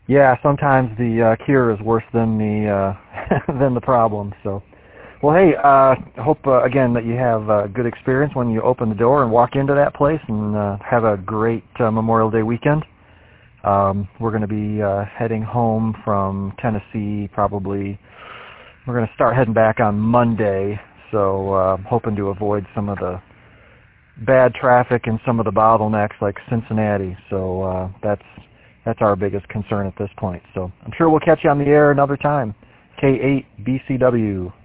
Yeah, sometimes the cure is worse than the than the problem. So, well, hey, I hope again that you have a good experience when you open the door and walk into that place, and have a great Memorial Day weekend. We're going to be heading home from Tennessee probably. We're going to start heading back on Monday, so hoping to avoid some of the bad traffic and some of the bottlenecks like Cincinnati. So that's our biggest concern at this point. So I'm sure we'll catch you on the air another time. K8BCW.